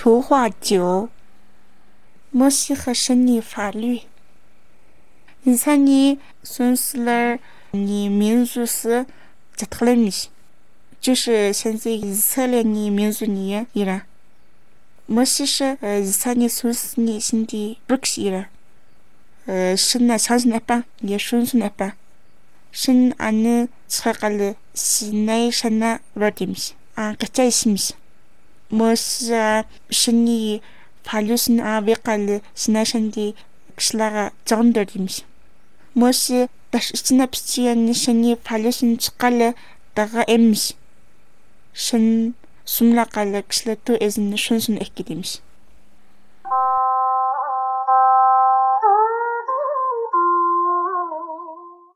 图画9，摩西和神的法律。以前你损失了你民族是这特了米，就是现在以色列你民族你依然。摩西是以前你损失你心的不是依然。神呢相信那般，也顺从那般。神安tsakal sinai shana verdims kacay sims mos shani falusin vikal sinai shandi kslaga zonderdims mos dashinapsian shani falusin tsakal daga ems shan sumlaqal kslato ezin shunsun ekkidims